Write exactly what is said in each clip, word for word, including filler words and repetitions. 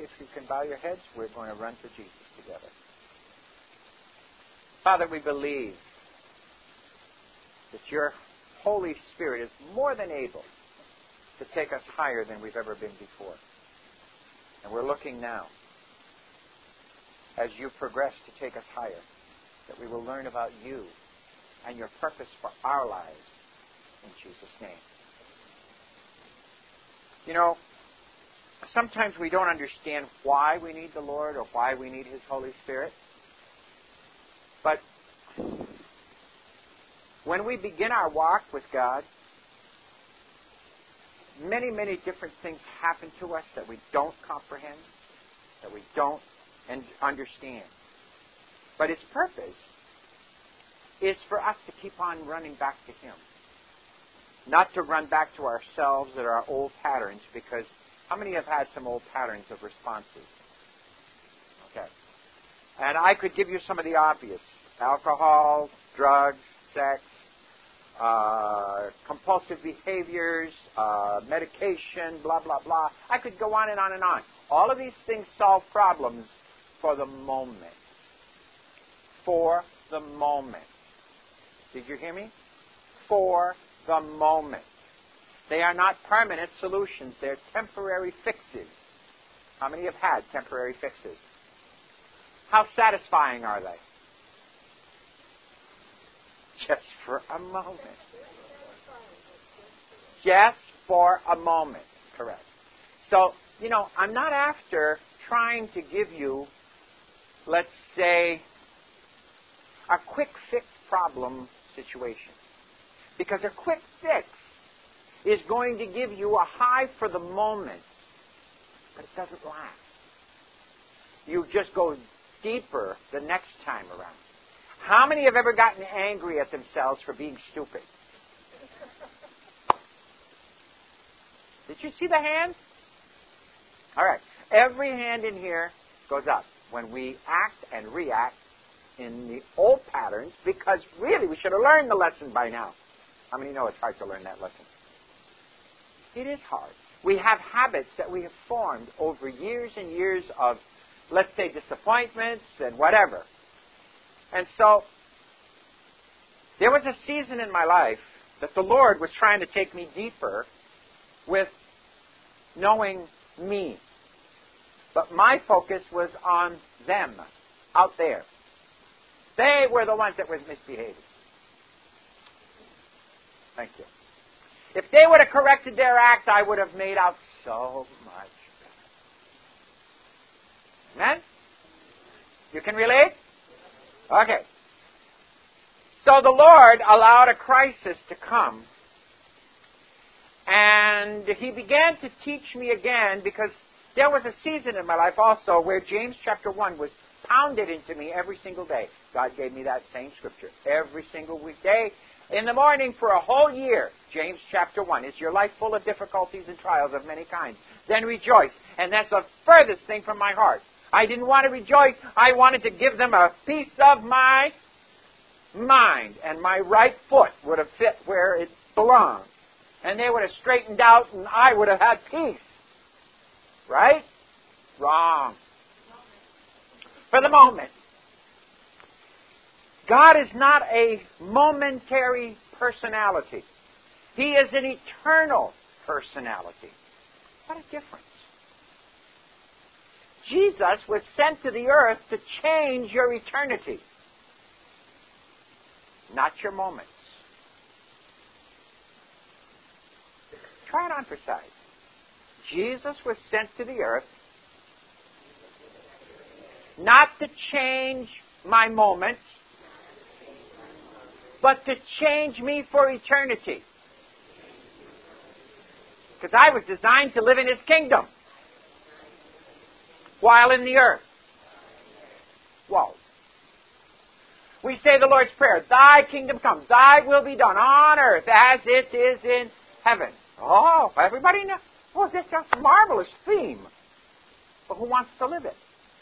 if you can bow your heads, we're going to run to Jesus together. Father, we believe that your Holy Spirit is more than able to take us higher than we've ever been before. And we're looking now, as you progress to take us higher, that we will learn about you and your purpose for our lives in Jesus' name. You know, sometimes we don't understand why we need the Lord or why we need His Holy Spirit. But when we begin our walk with God, many, many different things happen to us that we don't comprehend, that we don't understand. But its purpose is for us to keep on running back to Him. Not to run back to ourselves or our old patterns, because how many have had some old patterns of responses? Okay. And I could give you some of the obvious. Alcohol, drugs, sex, uh, compulsive behaviors, uh, medication, blah, blah, blah. I could go on and on and on. All of these things solve problems for the moment. For the moment. Did you hear me? For the moment. They are not permanent solutions. They're temporary fixes. How many have had temporary fixes? How satisfying are they? Just for a moment. Just for a moment. Correct. So, you know, I'm not after trying to give you, let's say, a quick fix problem situation. Because a quick fix is going to give you a high for the moment, but it doesn't last. You just go deeper the next time around. How many have ever gotten angry at themselves for being stupid? Did you see the hands? All right. Every hand in here goes up when we act and react in the old patterns, because really we should have learned the lesson by now. How many know it's hard to learn that lesson? It is hard. We have habits that we have formed over years and years of, let's say, disappointments and whatever. And so, there was a season in my life that the Lord was trying to take me deeper with knowing me. But my focus was on them, out there. They were the ones that were misbehaving. Thank you. If they would have corrected their act, I would have made out so much better. Amen? You can relate? Okay. So the Lord allowed a crisis to come, and He began to teach me again, because there was a season in my life also where James chapter one was pounded into me every single day. God gave me that same scripture every single weekday. In the morning for a whole year, James chapter one. Is your life full of difficulties and trials of many kinds? Then rejoice. And that's the furthest thing from my heart. I didn't want to rejoice. I wanted to give them a piece of my mind. And my right foot would have fit where it belonged. And they would have straightened out and I would have had peace. Right? Wrong. For the moment. God is not a momentary personality. He is an eternal personality. What a difference. Jesus was sent to the earth to change your eternity, not your moments. Try it on for size. Jesus was sent to the earth not to change my moments, but to change me for eternity. Because I was designed to live in His kingdom while in the earth. Whoa. We say the Lord's Prayer, Thy kingdom come, Thy will be done on earth as it is in heaven. Oh, everybody knows. Oh, that's a marvelous theme. But who wants to live it?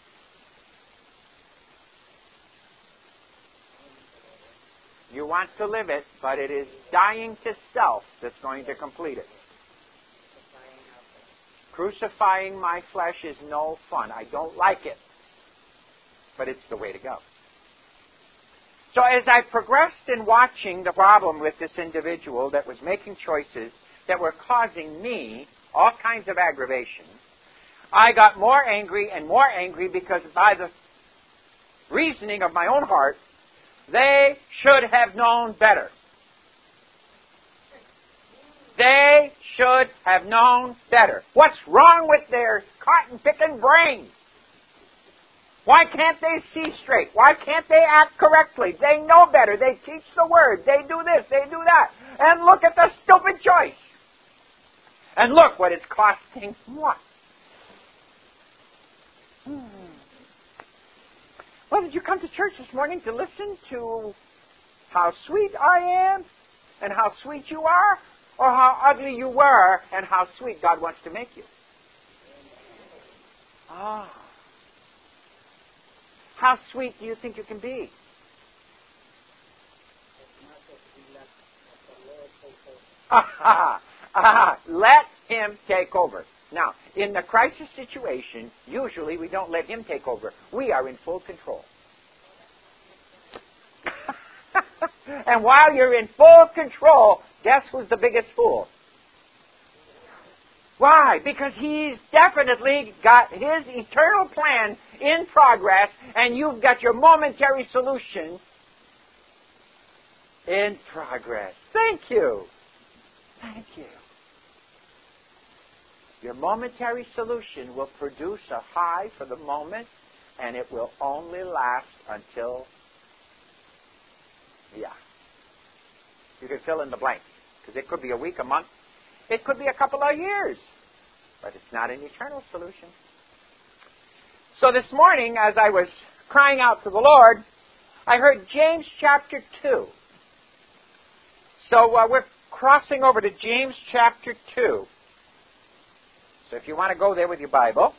You want to live it, but it is dying to self that's going to complete it. Crucifying my flesh is no fun. I don't like it. But it's the way to go. So as I progressed in watching the problem with this individual that was making choices that were causing me all kinds of aggravation, I got more angry and more angry because by the reasoning of my own heart, they should have known better. They should have known better. What's wrong with their cotton-picking brain? Why can't they see straight? Why can't they act correctly? They know better. They teach the Word. They do this. They do that. And look at the stupid choice. And look what it's costing what? Hmm. Well, did you come to church this morning to listen to how sweet I am and how sweet you are? Or how ugly you were and how sweet God wants to make you? Ah. How sweet do you think you can be? Ah, ah, let Him take over. Now, in the crisis situation, usually we don't let Him take over. We are in full control. And while you're in full control, guess who's the biggest fool? Why? Because He's definitely got His eternal plan in progress, and you've got your momentary solution in progress. Thank you. Thank you. Your momentary solution will produce a high for the moment, and it will only last until, yeah. You can fill in the blank, because it could be a week, a month. It could be a couple of years, but it's not an eternal solution. So this morning, as I was crying out to the Lord, I heard James chapter two. So uh, we're crossing over to James chapter two. So if you want to go there with your Bible.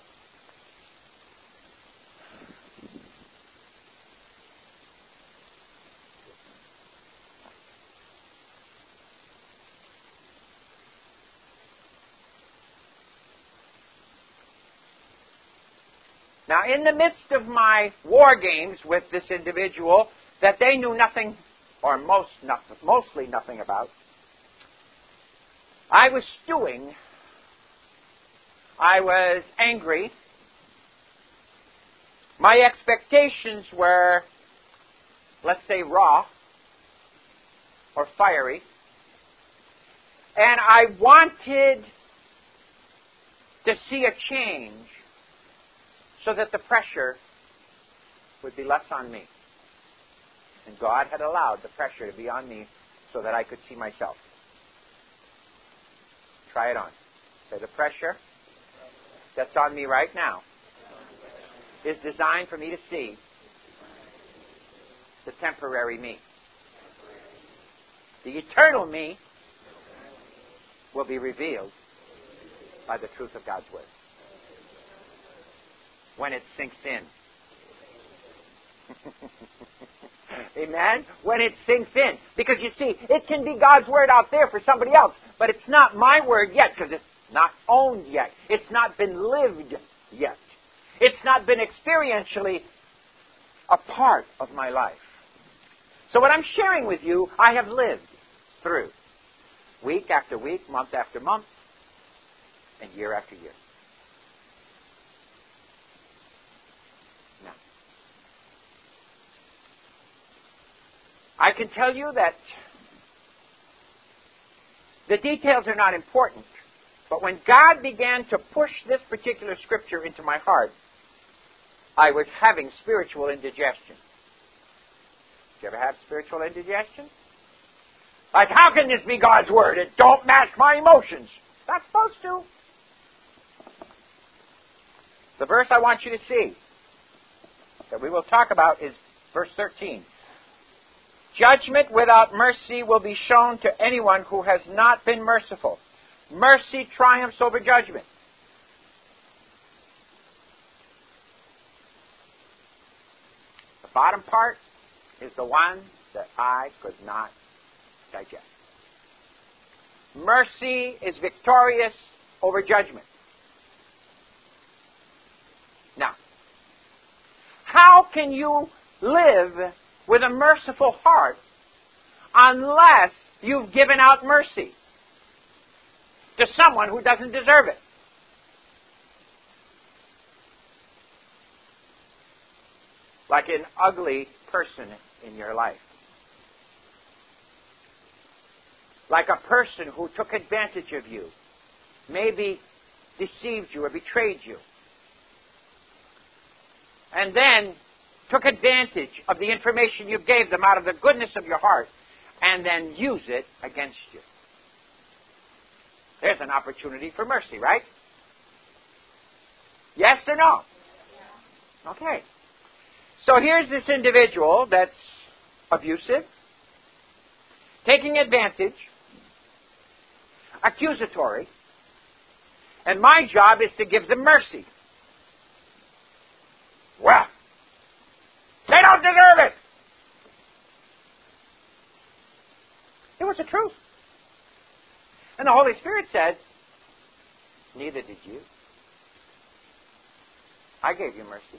Now, in the midst of my war games with this individual that they knew nothing, or most nothing, mostly nothing about, I was stewing. I was angry. My expectations were, let's say, raw or fiery. And I wanted to see a change so that the pressure would be less on me. And God had allowed the pressure to be on me so that I could see myself. Try it on. Say, the pressure that's on me right now is designed for me to see the temporary me. The eternal me will be revealed by the truth of God's Word. When it sinks in. Amen? When it sinks in. Because you see, it can be God's Word out there for somebody else, but it's not my Word yet because it's not owned yet. It's not been lived yet. It's not been experientially a part of my life. So what I'm sharing with you, I have lived through. Week after week, month after month, and year after year. Now, I can tell you that the details are not important, but when God began to push this particular scripture into my heart, I was having spiritual indigestion. Did you ever have spiritual indigestion? Like, how can this be God's Word? It don't match my emotions. It's not supposed to. The verse I want you to see that we will talk about is verse thirteen. Judgment without mercy will be shown to anyone who has not been merciful. Mercy triumphs over judgment. The bottom part is the one that I could not digest. Mercy is victorious over judgment. can you live with a merciful heart unless you've given out mercy to someone who doesn't deserve it? Like an ugly person in your life. Like a person who took advantage of you, maybe deceived you or betrayed you, and then took advantage of the information you gave them out of the goodness of your heart, and then use it against you. There's an opportunity for mercy, right? Yes or no? Okay. So here's this individual that's abusive, taking advantage, accusatory, and my job is to give them mercy. Well, they don't deserve it. It was the truth. And the Holy Spirit said, neither did you. I gave you mercy.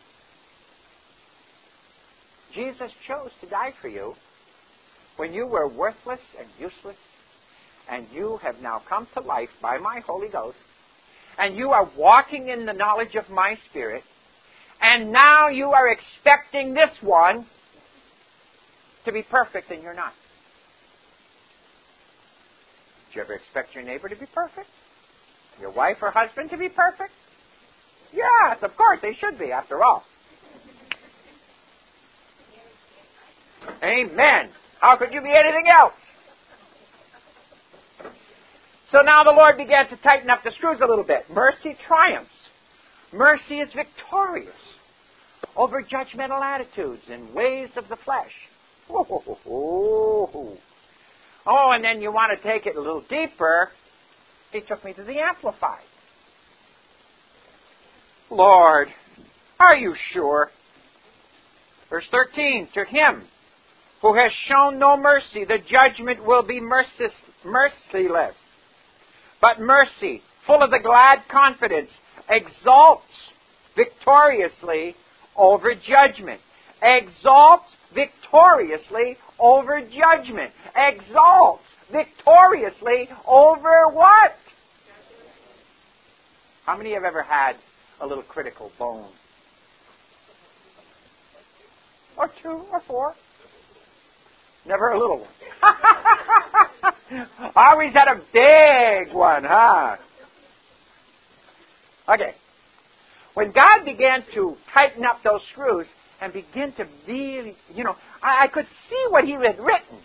Jesus chose to die for you when you were worthless and useless, and you have now come to life by my Holy Ghost, and you are walking in the knowledge of my Spirit, and now you are expecting this one to be perfect, and you're not. Did you ever expect your neighbor to be perfect? Your wife or husband to be perfect? Yes, of course, they should be, after all. Amen. How could you be anything else? So now the Lord began to tighten up the screws a little bit. Mercy triumphs. Mercy is victorious over judgmental attitudes and ways of the flesh. Oh, and then you want to take it a little deeper. He took me to the Amplified. Lord, are you sure? Verse thirteen, to him who has shown no mercy, the judgment will be merciless, merciless. But mercy, full of the glad confidence, exalts victoriously over judgment. Exalts victoriously over judgment. Exalts victoriously over what? How many have ever had a little critical bone? Or two, or four? Never a little one. Always had a big one, huh? Okay. When God began to tighten up those screws and begin to really, you know, I, I could see what he had written.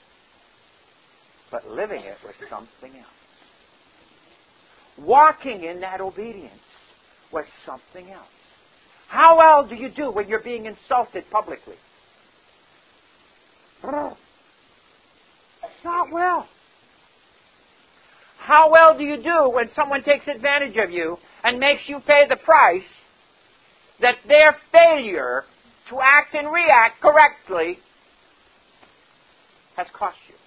But living it was something else. Walking in that obedience was something else. How well do you do when you're being insulted publicly? Not well. How well do you do when someone takes advantage of you and makes you pay the price that their failure to act and react correctly has cost you?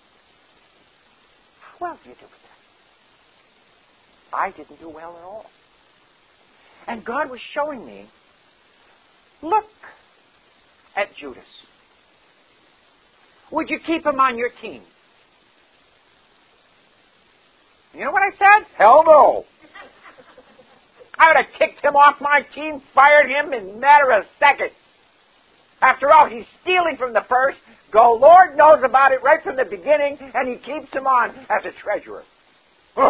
How well do you do with that? I didn't do well at all. And God was showing me, look at Judas. Would you keep him on your team? You know what I said? Hell no. I would have kicked him off my team, fired him in a matter of seconds. After all, he's stealing from the first. Go, Lord knows about it right from the beginning, and he keeps him on as a treasurer. Huh.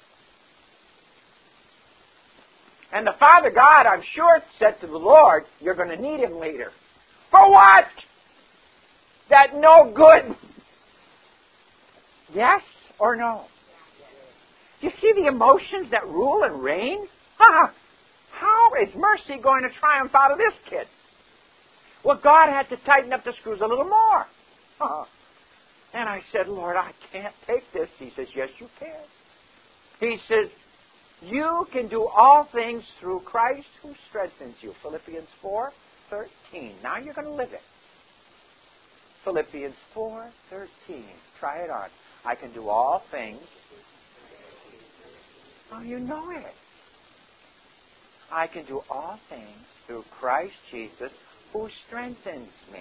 And the Father God, I'm sure, said to the Lord, you're going to need him later. For what? That no good. Yes or no? You see the emotions that rule and reign? Huh. How is mercy going to triumph out of this kid? Well, God had to tighten up the screws a little more. Huh. And I said, Lord, I can't take this. He says, yes, you can. He says, you can do all things through Christ who strengthens you. Philippians four thirteen. Now you're going to live it. Philippians four thirteen. Try it on. I can do all things. Oh, you know it. I can do all things through Christ Jesus who strengthens me.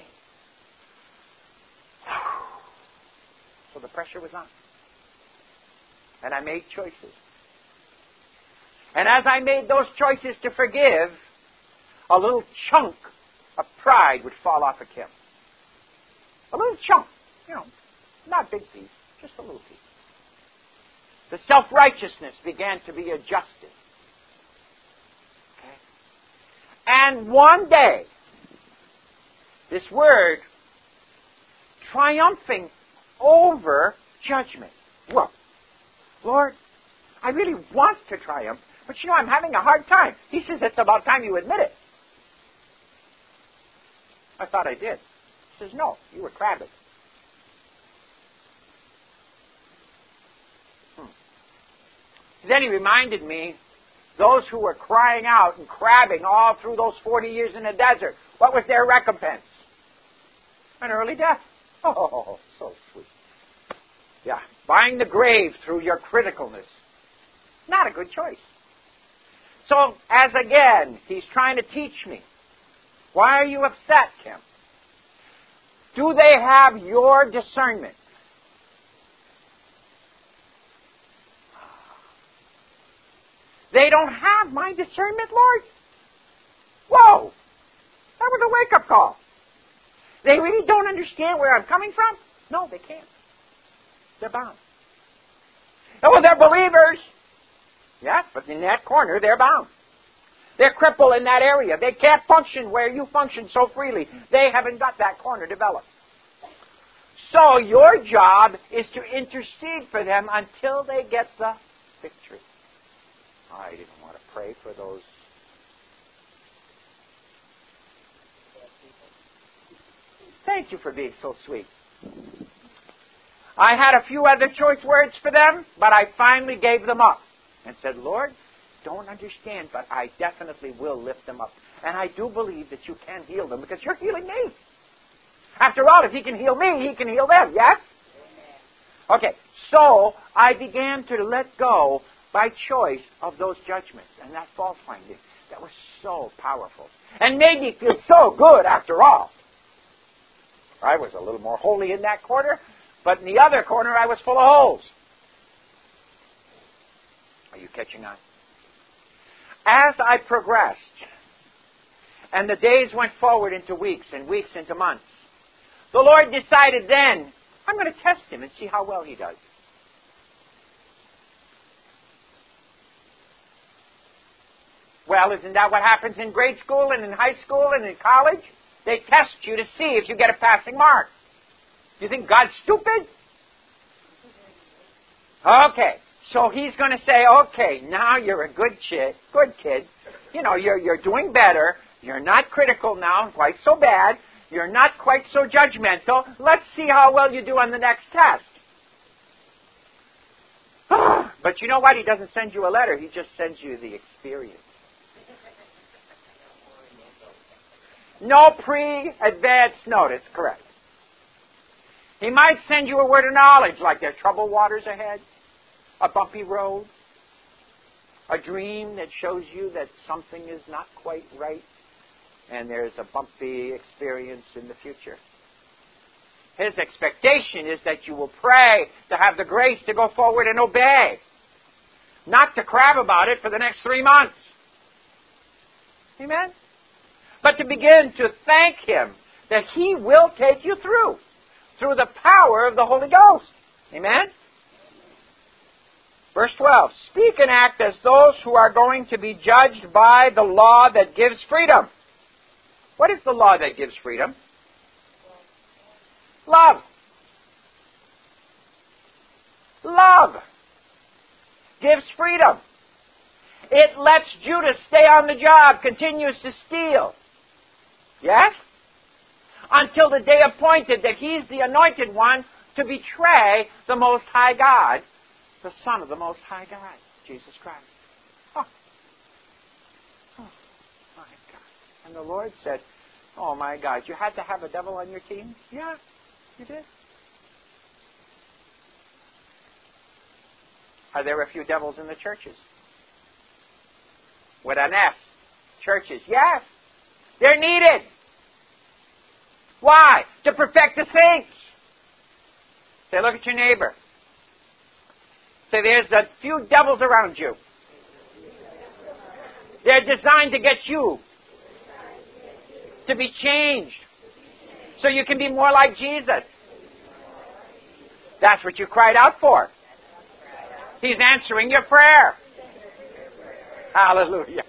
So the pressure was on. And I made choices. And as I made those choices to forgive, a little chunk of pride would fall off of Kim. A little chunk. You know, not a big piece, just a little piece. The self-righteousness began to be adjusted. Okay? And one day, this word triumphing over judgment. Well, Lord, I really want to triumph, but you know, I'm having a hard time. He says, it's about time you admit it. I thought I did. He says, no, you were crabbing. Hmm. Then he reminded me, those who were crying out and crabbing all through those forty years in the desert, what was their recompense? An early death. Oh, so sweet. Yeah, buying the grave through your criticalness. Not a good choice. So, as again, he's trying to teach me. Why are you upset, Kim? Do they have your discernment? They don't have my discernment, Lord? Whoa! That was a wake-up call. They really don't understand where I'm coming from? No, they can't. They're bound. Oh, they're believers. Yes, but in that corner, they're bound. They're crippled in that area. They can't function where you function so freely. They haven't got that corner developed. So your job is to intercede for them until they get the victory. I didn't want to pray for those. Thank you for being so sweet. I had a few other choice words for them, but I finally gave them up and said, Lord, don't understand, but I definitely will lift them up. And I do believe that you can heal them because you're healing me. After all, if he can heal me, he can heal them, yes? Okay, so I began to let go by choice of those judgments and that fault finding. That was so powerful and made me feel so good after all. I was a little more holy in that corner, but in the other corner I was full of holes. Are you catching on? As I progressed, and the days went forward into weeks and weeks into months, the Lord decided then, I'm going to test him and see how well he does. Well, isn't that what happens in grade school and in high school and in college? They test you to see if you get a passing mark. Do you think God's stupid? Okay, so he's going to say, okay, now you're a good kid, good kid. You know, you're you're doing better. You're not critical now, quite so bad. You're not quite so judgmental. Let's see how well you do on the next test. But you know what? He doesn't send you a letter. He just sends you the experience. No pre-advanced notice, correct. He might send you a word of knowledge, like there are troubled waters ahead, a bumpy road, a dream that shows you that something is not quite right, and there's a bumpy experience in the future. His expectation is that you will pray to have the grace to go forward and obey, not to crab about it for the next three months. Amen? But to begin to thank him that he will take you through, through the power of the Holy Ghost. Amen? Verse twelve, speak and act as those who are going to be judged by the law that gives freedom. What is the law that gives freedom? Love. Love gives freedom. It lets Judas stay on the job, continues to steal. Yes? Until the day appointed that he's the anointed one to betray the Most High God, the Son of the Most High God, Jesus Christ. Oh. Oh, my God. And the Lord said, oh, my God, you had to have a devil on your team? Yeah, you did. Are there a few devils in the churches? With an S. Churches, yes. They're needed. Why? To perfect the saints. Say, look at your neighbor. Say, there's a few devils around you. They're designed to get you to be changed so you can be more like Jesus. That's what you cried out for. He's answering your prayer. Hallelujah.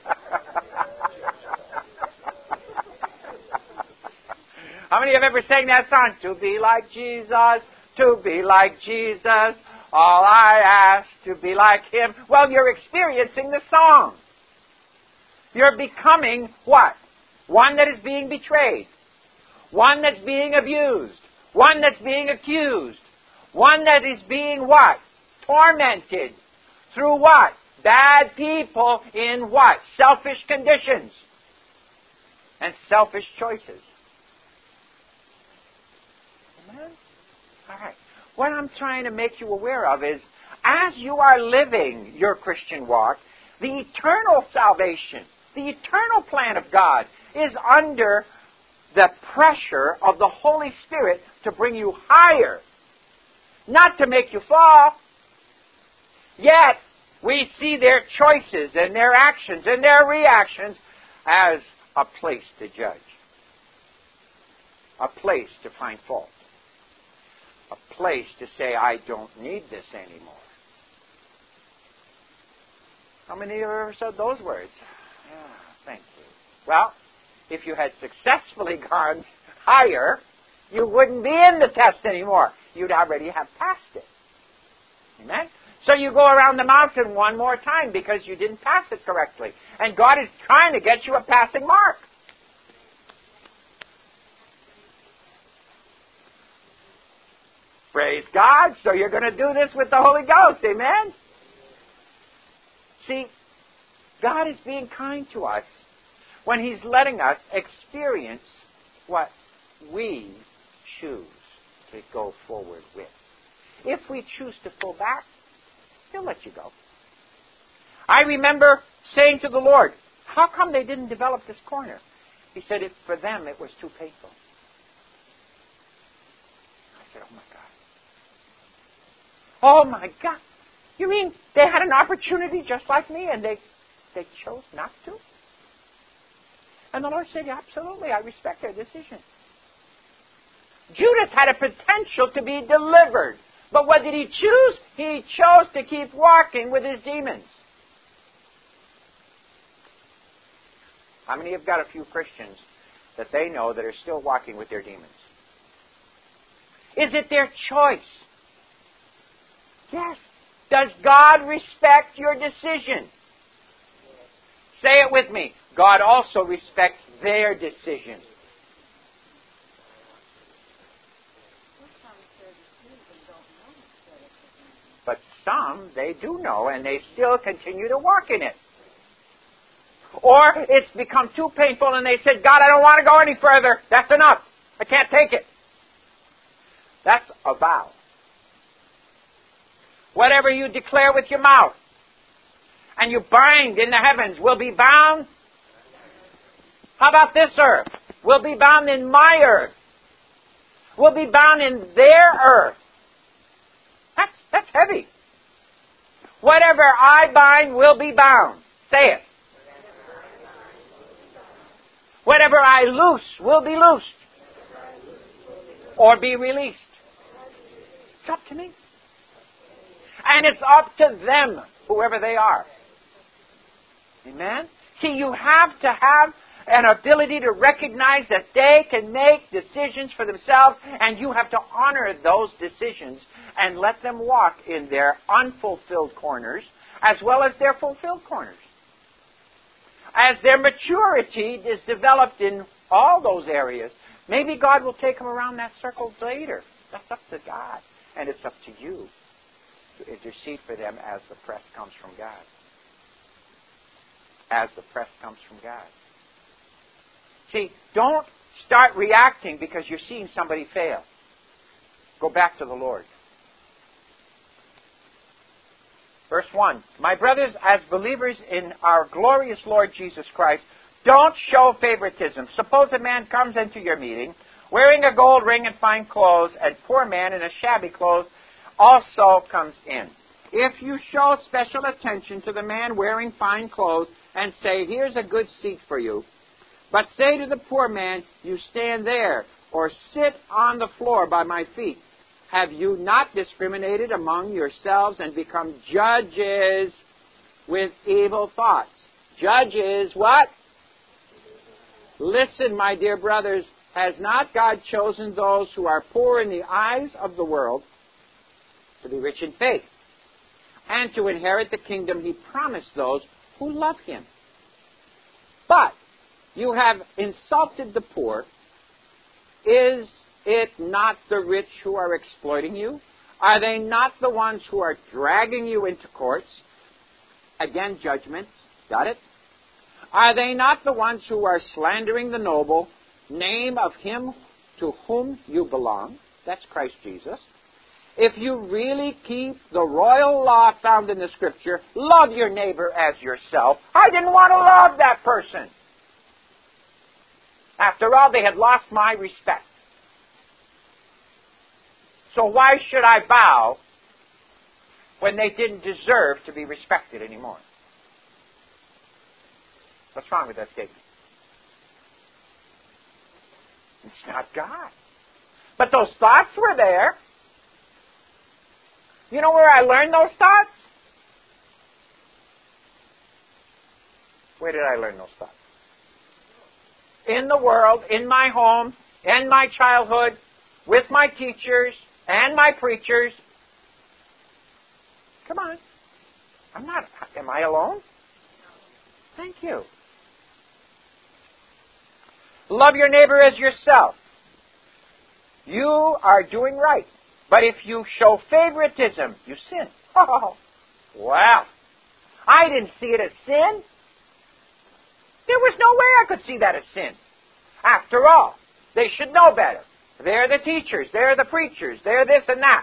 How many have ever sang that song? To be like Jesus, to be like Jesus, all I ask to be like Him. Well, you're experiencing the song. You're becoming what? One that is being betrayed. One that's being abused. One that's being accused. One that is being what? Tormented. Through what? Bad people in what? Selfish conditions. And selfish choices. Amen? All right. What I'm trying to make you aware of is, as you are living your Christian walk, the eternal salvation, the eternal plan of God is under the pressure of the Holy Spirit to bring you higher, not to make you fall. Yet, we see their choices and their actions and their reactions as a place to judge, a place to find fault, a place to say, I don't need this anymore. How many of you have ever said those words? Yeah, thank you. Well, if you had successfully gone higher, you wouldn't be in the test anymore. You'd already have passed it. Amen? So you go around the mountain one more time because you didn't pass it correctly. And God is trying to get you a passing mark. Praise God. So you're going to do this with the Holy Ghost. Amen? See, God is being kind to us when He's letting us experience what we choose to go forward with. If we choose to pull back, He'll let you go. I remember saying to the Lord, how come they didn't develop this corner? He said, it, for them it was too painful. I said, oh my God. Oh my God. You mean they had an opportunity just like me and they, they chose not to? And the Lord said, yeah, absolutely, I respect their decision. Judas had a potential to be delivered. But what did he choose? He chose to keep walking with his demons. How many have got a few Christians that they know that are still walking with their demons? Is it their choice? Yes. Does God respect your decision? Say it with me. God also respects their decision. But some, they do know, and they still continue to walk in it. Or it's become too painful, and they said, God, I don't want to go any further. That's enough. I can't take it. That's a vow. Whatever you declare with your mouth, and you bind in the heavens, will be bound. How about this earth? Will be bound in my earth. Will be bound in their earth. That's, that's heavy. Whatever I bind will be bound. Say it. Whatever I loose will be loosed. Or be released. It's up to me. And it's up to them, whoever they are. Amen? See, you have to have an ability to recognize that they can make decisions for themselves, and you have to honor those decisions and let them walk in their unfulfilled corners as well as their fulfilled corners. As their maturity is developed in all those areas, maybe God will take them around that circle later. That's up to God. And it's up to you to intercede for them as the press comes from God. As the press comes from God. See, don't start reacting because you're seeing somebody fail. Go back to the Lord. Verse one, my brothers, as believers in our glorious Lord Jesus Christ, don't show favoritism. Suppose a man comes into your meeting wearing a gold ring and fine clothes, and poor man in a shabby clothes also comes in. If you show special attention to the man wearing fine clothes and say, here's a good seat for you, but say to the poor man, you stand there, or sit on the floor by my feet, have you not discriminated among yourselves and become judges with evil thoughts? Judges, what? Listen, my dear brothers, has not God chosen those who are poor in the eyes of the world to be rich in faith, and to inherit the kingdom he promised those who love him? But you have insulted the poor. Is it not the rich who are exploiting you? Are they not the ones who are dragging you into courts? Again, judgments. Got it? Are they not the ones who are slandering the noble name of him to whom you belong? That's Christ Jesus. If you really keep the royal law found in the Scripture, love your neighbor as yourself. I didn't want to love that person. After all, they had lost my respect. So why should I bow when they didn't deserve to be respected anymore? What's wrong with that statement? It's not God. But those thoughts were there. You know where I learned those thoughts? Where did I learn those thoughts? In the world, in my home, in my childhood, with my teachers and my preachers. Come on. I'm not, am I alone? Thank you. Love your neighbor as yourself. You are doing right. But if you show favoritism, you sin. Oh, well, I didn't see it as sin. There was no way I could see that as sin. After all, they should know better. They're the teachers. They're the preachers. They're this and that.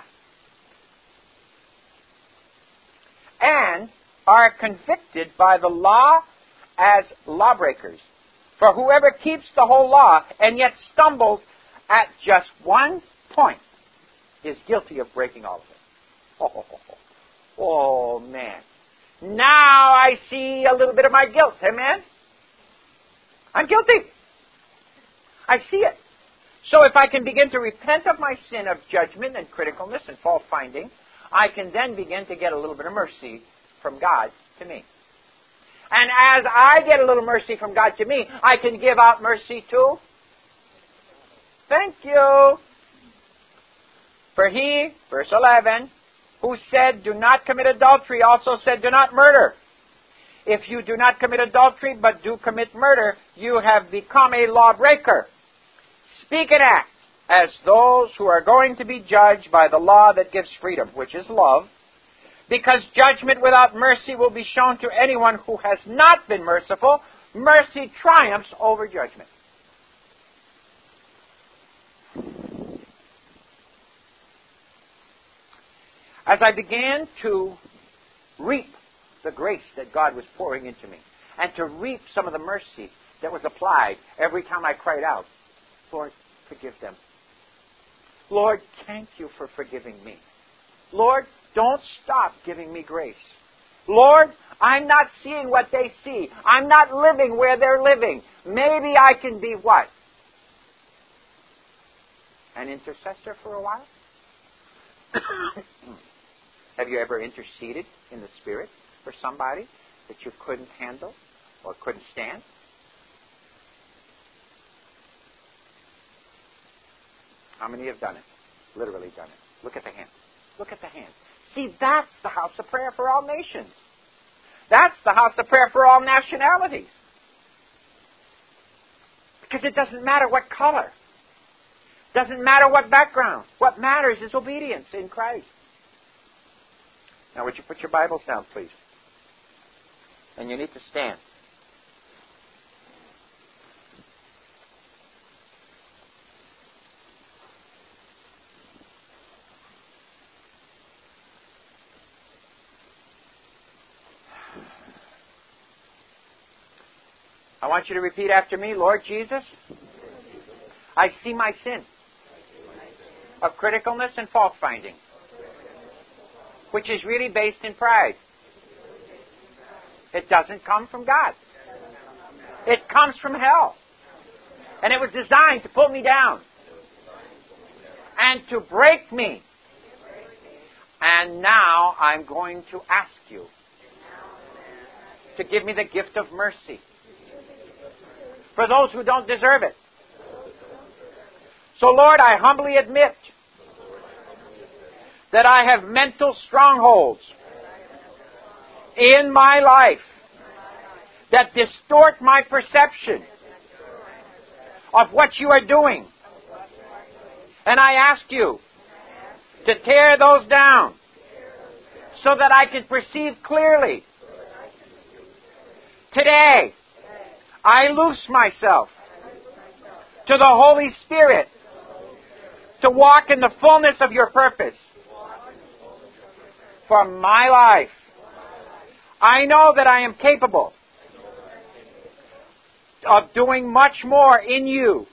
And are convicted by the law as lawbreakers. For whoever keeps the whole law and yet stumbles at just one point is guilty of breaking all of it. Oh, oh, oh, oh, man. Now I see a little bit of my guilt. Amen? I'm guilty. I see it. So if I can begin to repent of my sin of judgment and criticalness and fault finding, I can then begin to get a little bit of mercy from God to me. And as I get a little mercy from God to me, I can give out mercy to. Thank you. For he, verse eleven, who said, do not commit adultery, also said, do not murder. If you do not commit adultery, but do commit murder, you have become a lawbreaker. Speak and act as those who are going to be judged by the law that gives freedom, which is love, because judgment without mercy will be shown to anyone who has not been merciful. Mercy triumphs over judgment. As I began to reap the grace that God was pouring into me, and to reap some of the mercy that was applied every time I cried out, Lord, forgive them. Lord, thank you for forgiving me. Lord, don't stop giving me grace. Lord, I'm not seeing what they see. I'm not living where they're living. Maybe I can be what? An intercessor for a while? Have you ever interceded in the Spirit for somebody that you couldn't handle or couldn't stand? How many have done it? Literally done it. Look at the hand. Look at the hand. See, that's the house of prayer for all nations. That's the house of prayer for all nationalities. Because it doesn't matter what color. Doesn't matter what background. What matters is obedience in Christ. Now, would you put your Bibles down, please? And you need to stand. I want you to repeat after me. Lord Jesus, I see my sin of criticalness and fault-finding, which is really based in pride. It doesn't come from God. It comes from hell. And it was designed to pull me down and to break me. And now I'm going to ask you to give me the gift of mercy for those who don't deserve it. So, Lord, I humbly admit that I have mental strongholds in my life that distort my perception of what you are doing. And I ask you to tear those down so that I can perceive clearly. Today, I loose myself to the Holy Spirit to walk in the fullness of your purpose for my life. I know that I am capable of doing much more in you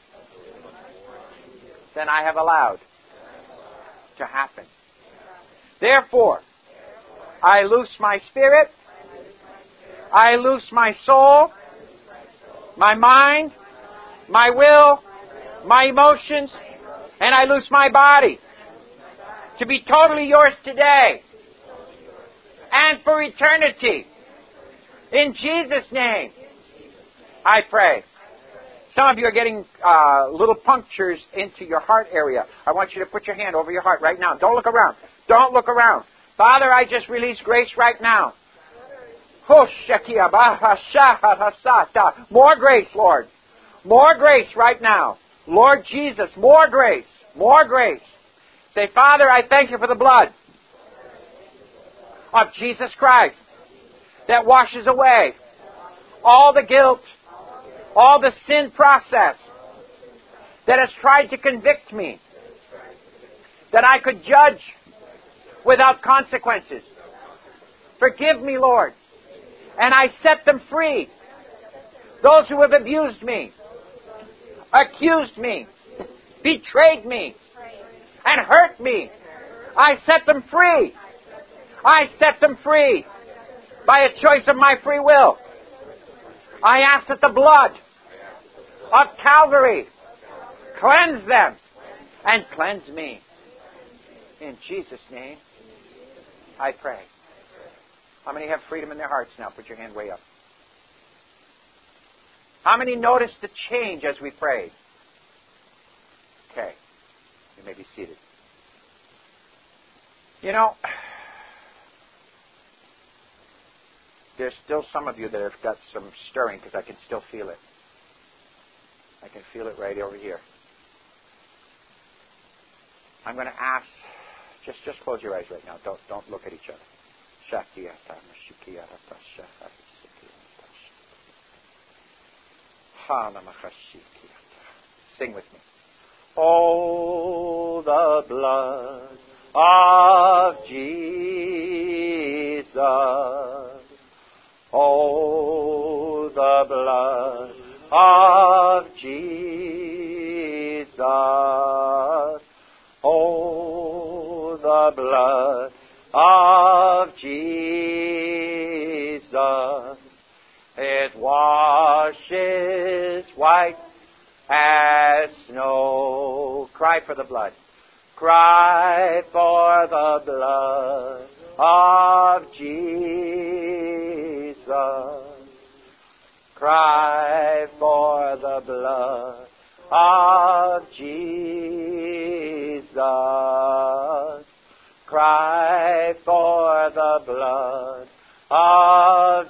than I have allowed to happen. Therefore, I loose my spirit, I loose my soul, my mind, my will, my emotions, and I loose my body to be totally yours today and for eternity. In Jesus' name, I pray. Some of you are getting uh, little punctures into your heart area. I want you to put your hand over your heart right now. Don't look around. Don't look around. Father, I just release grace right now. More grace, Lord. More grace right now. Lord Jesus, more grace. More grace. Say, Father, I thank you for the blood of Jesus Christ that washes away all the guilt, all the sin process that has tried to convict me, that I could judge without consequences. Forgive me, Lord. And I set them free. Those who have abused me, accused me, betrayed me, and hurt me, I set them free. I set them free by a choice of my free will. I ask that the blood of Calvary cleanse them and cleanse me. In Jesus' name, I pray. How many have freedom in their hearts now? Put your hand way up. How many noticed the change as we prayed? Okay. You may be seated. You know, there's still some of you that have got some stirring because I can still feel it. I can feel it right over here. I'm going to ask, just just close your eyes right now. Don't don't look at each other. Sing with me. Oh, the blood of Jesus. Oh, the blood of Jesus. Oh, the blood of Jesus. It washes white as snow. Cry for the blood. Cry for the blood of Jesus. Cry for the blood of Jesus. Cry for the blood of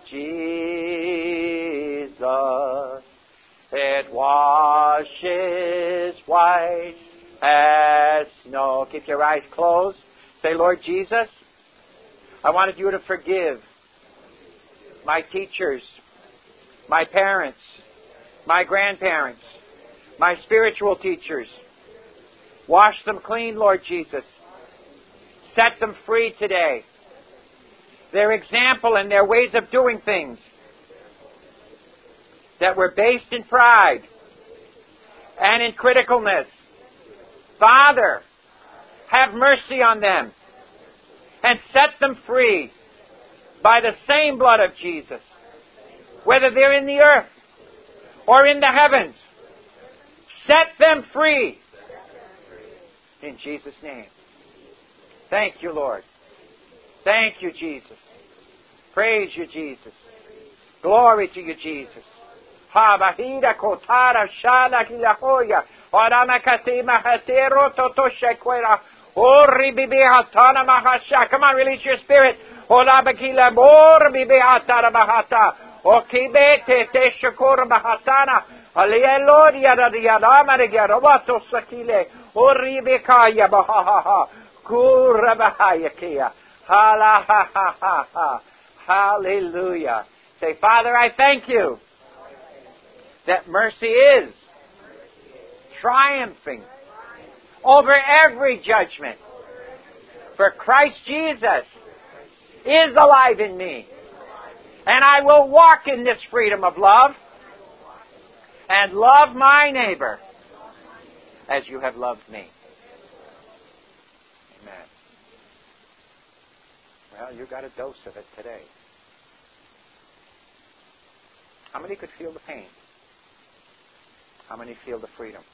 Jesus. It washes white as snow. Keep your eyes closed. Say, Lord Jesus, I wanted you to forgive my teachers, my parents, my grandparents, my spiritual teachers. Wash them clean, Lord Jesus. Set them free today. Their example and their ways of doing things that were based in pride and in criticalness. Father, have mercy on them and set them free by the same blood of Jesus, whether they're in the earth or in the heavens. Set them free in Jesus' name. Thank you, Lord. Thank you, Jesus. Praise you, Jesus. Glory to you, Jesus. Habahida kotara shana kilahoya. Oramakati mahatero totoshekwera. Ori bibihatana mahasha. Come on, release your spirit. Olabakila mor bibihatana mahata. Okibete te shakura mahatana. Alielodia da diadama de garobato sakile. Ori bikaya bahaha. Kura bahaya kia. Hala ha ha ha ha. Hallelujah. Say, Father, I thank you that mercy is triumphing over every judgment. For Christ Jesus is alive in me. And I will walk in this freedom of love and love my neighbor as you have loved me. Amen. Well, you got a dose of it today. How many could feel the pain? How many feel the freedom?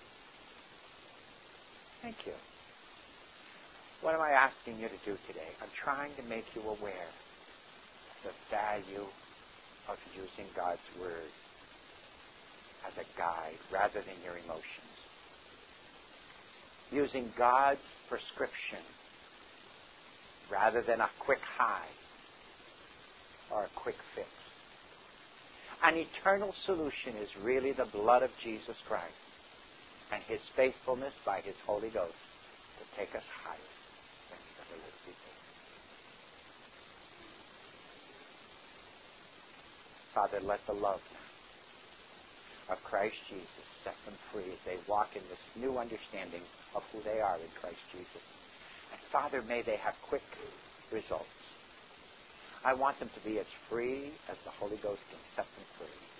Thank you. What am I asking you to do today? I'm trying to make you aware of the value of using God's Word as a guide rather than your emotions. Using God's prescription rather than a quick high or a quick fix. An eternal solution is really the blood of Jesus Christ and His faithfulness by His Holy Ghost to take us higher than we've ever lived before. Father, let the love now of Christ Jesus set them free as they walk in this new understanding of who they are in Christ Jesus. And Father, may they have quick results. I want them to be as free as the Holy Ghost can set them free.